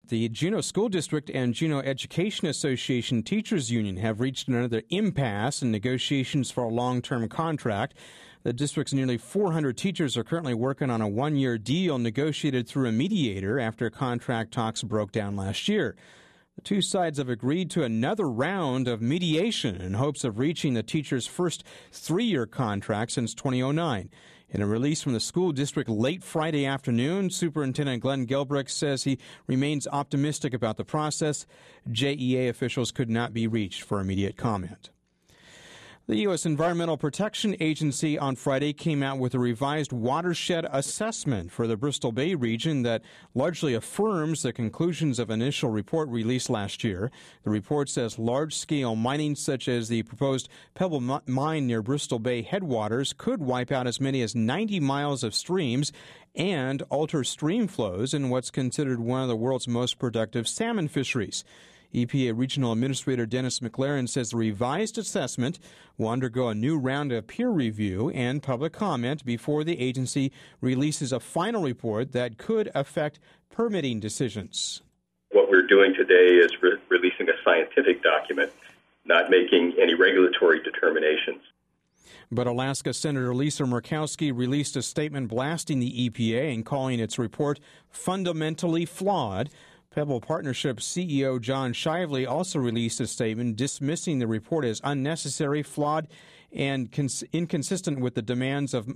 The Juneau School District and Juneau Education Association Teachers Union have reached another impasse in negotiations for a long-term contract. The district's nearly 400 teachers are currently working on a one-year deal negotiated through a mediator after contract talks broke down last year. The two sides have agreed to another round of mediation in hopes of reaching the teachers' first three-year contract since 2009. In a release from the school district late Friday afternoon, Superintendent Glenn Gilbrick says he remains optimistic about the process. JEA officials could not be reached for immediate comment. The U.S. Environmental Protection Agency on Friday came out with a revised watershed assessment for the Bristol Bay region that largely affirms the conclusions of an initial report released last year. The report says large-scale mining, such as the proposed Pebble Mine near Bristol Bay headwaters, could wipe out as many as 90 miles of streams and alter stream flows in what's considered one of the world's most productive salmon fisheries. EPA Regional Administrator Dennis McLaren says the revised assessment will undergo a new round of peer review and public comment before the agency releases a final report that could affect permitting decisions. What we're doing today is releasing a scientific document, not making any regulatory determinations. But Alaska Senator Lisa Murkowski released a statement blasting the EPA and calling its report fundamentally flawed. Pebble Partnership CEO John Shively also released a statement dismissing the report as unnecessary, flawed, and inconsistent with the demands of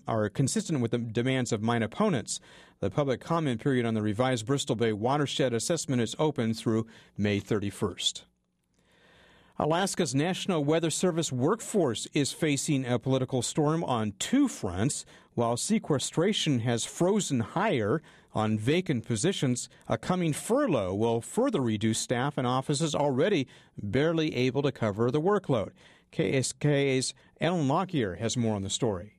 mine opponents. The public comment period on the revised Bristol Bay watershed assessment is open through May 31st. Alaska's National Weather Service workforce is facing a political storm on two fronts. While sequestration has frozen higher on vacant positions, a coming furlough will further reduce staff in offices already barely able to cover the workload. KSKA's Ellen Lockyer has more on the story.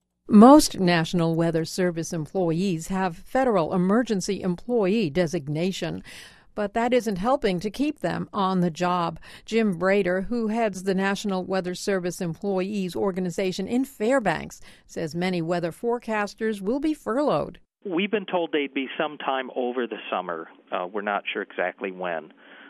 Most National Weather Service employees have federal emergency employee designation, but that isn't helping to keep them on the job. Jim Brader, who heads the National Weather Service Employees Organization in Fairbanks, says many weather forecasters will be furloughed. We've been told they'd be sometime over the summer. We're not sure exactly when.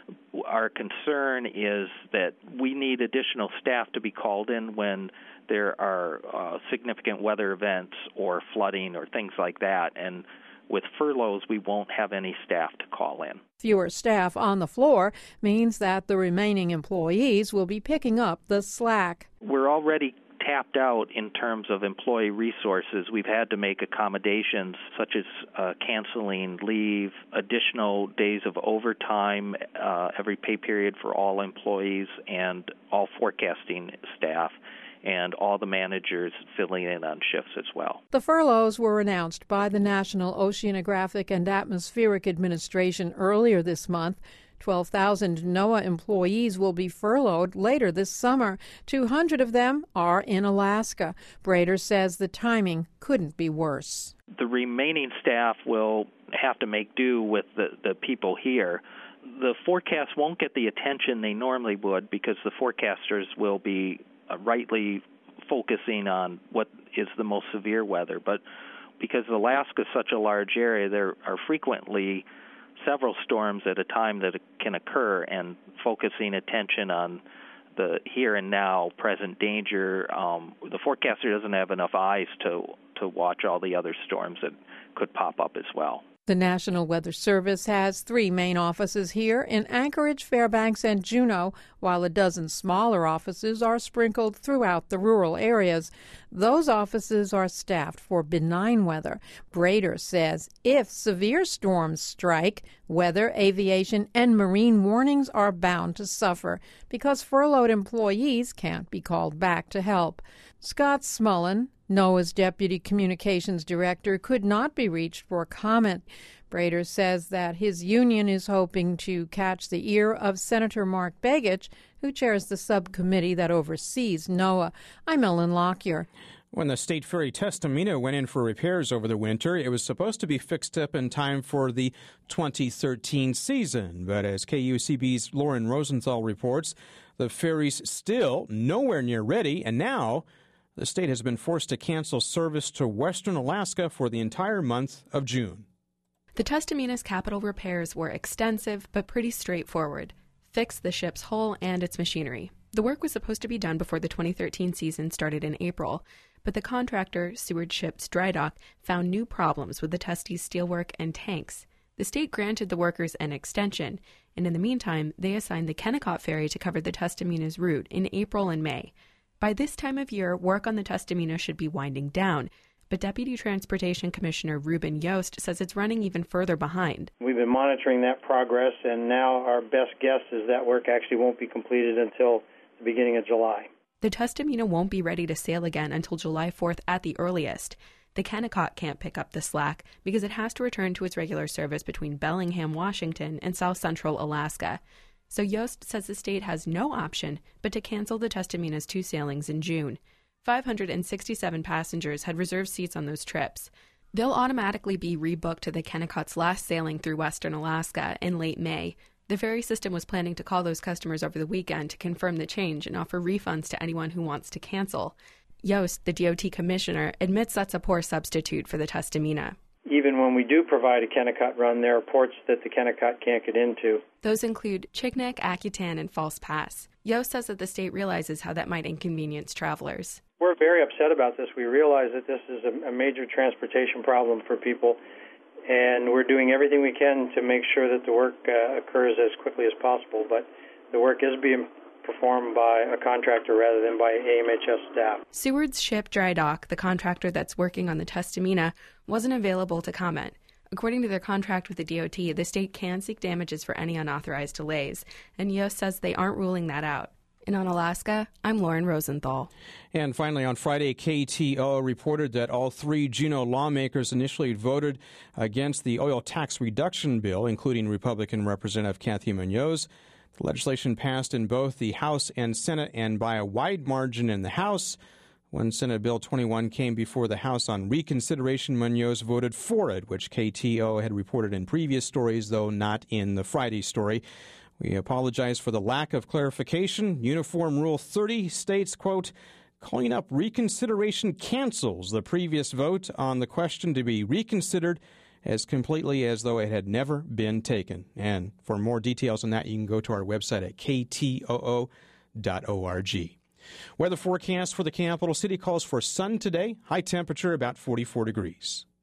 Our concern is that we need additional staff to be called in when there are significant weather events or flooding or things like that. And with furloughs, we won't have any staff to call in. Fewer staff on the floor means that the remaining employees will be picking up the slack. We're already tapped out in terms of employee resources. We've had to make accommodations such as canceling leave, additional days of overtime every pay period for all employees and all forecasting staff, and all the managers filling in on shifts as well. The furloughs were announced by the National Oceanographic and Atmospheric Administration earlier this month. 12,000 NOAA employees will be furloughed later this summer. 200 of them are in Alaska. Brader says the timing couldn't be worse. The remaining staff will have to make do with the people here. The forecasts won't get the attention they normally would because the forecasters will be rightly focusing on what is the most severe weather. But because Alaska is such a large area, there are frequently several storms at a time that can occur, and focusing attention on the here and now present danger. The forecaster doesn't have enough eyes to watch all the other storms that could pop up as well. The National Weather Service has 3 main offices here in Anchorage, Fairbanks, and Juneau, while a dozen smaller offices are sprinkled throughout the rural areas. Those offices are staffed for benign weather. Brader says if severe storms strike, weather, aviation, and marine warnings are bound to suffer because furloughed employees can't be called back to help. Scott Smullen, NOAA's Deputy Communications Director, could not be reached for comment. Brader says that his union is hoping to catch the ear of Senator Mark Begich, who chairs the subcommittee that oversees NOAA. I'm Ellen Lockyer. When the State Ferry Testamina went in for repairs over the winter, it was supposed to be fixed up in time for the 2013 season. But as KUCB's Lauren Rosenthal reports, the ferry's still nowhere near ready, and now the state has been forced to cancel service to western Alaska for the entire month of June. The Tustumana's capital repairs were extensive but pretty straightforward. Fix the ship's hull and its machinery. The work was supposed to be done before the 2013 season started in April, but the contractor, Seward Ship's Dry Dock, found new problems with the Tusty's steelwork and tanks. The state granted the workers an extension, and in the meantime, they assigned the Kennecott Ferry to cover the Tustumana's route in April and May. By this time of year, work on the Tustumana should be winding down, but Deputy Transportation Commissioner Ruben Yost says it's running even further behind. We've been monitoring that progress, and now our best guess is that work actually won't be completed until the beginning of July. The Tustumana won't be ready to sail again until July 4th at the earliest. The Kennecott can't pick up the slack because it has to return to its regular service between Bellingham, Washington, and South Central Alaska. So Yost says the state has no option but to cancel the Tustumana's 2 sailings in June. 567 passengers had reserved seats on those trips. They'll automatically be rebooked to the Kennecott's last sailing through western Alaska in late May. The ferry system was planning to call those customers over the weekend to confirm the change and offer refunds to anyone who wants to cancel. Yost, the DOT commissioner, admits that's a poor substitute for the Tustumana. Even when we do provide a Kennecott run, there are ports that the Kennecott can't get into. Those include Chignik, Akutan, and False Pass. Yost says that the state realizes how that might inconvenience travelers. We're very upset about this. We realize that this is a major transportation problem for people, and we're doing everything we can to make sure that the work occurs as quickly as possible. But the work is being performed by a contractor rather than by AMHS staff. Seward's Ship Dry Dock, the contractor that's working on the Tustumana, wasn't available to comment. According to their contract with the DOT, the state can seek damages for any unauthorized delays, and Yost says they aren't ruling that out. And on Alaska, I'm Lauren Rosenthal. And finally, on Friday, KTOO reported that all 3 Juneau lawmakers initially voted against the oil tax reduction bill, including Republican Representative Cathy Munoz. The legislation passed in both the House and Senate and by a wide margin in the House. When Senate Bill 21 came before the House on reconsideration, Munoz voted for it, which KTOO had reported in previous stories, though not in the Friday story. We apologize for the lack of clarification. Uniform Rule 30 states, quote, calling up reconsideration cancels the previous vote on the question to be reconsidered as completely as though it had never been taken. And for more details on that, you can go to our website at ktoo.org. Weather forecast for the capital city calls for sun today, high temperature about 44 degrees.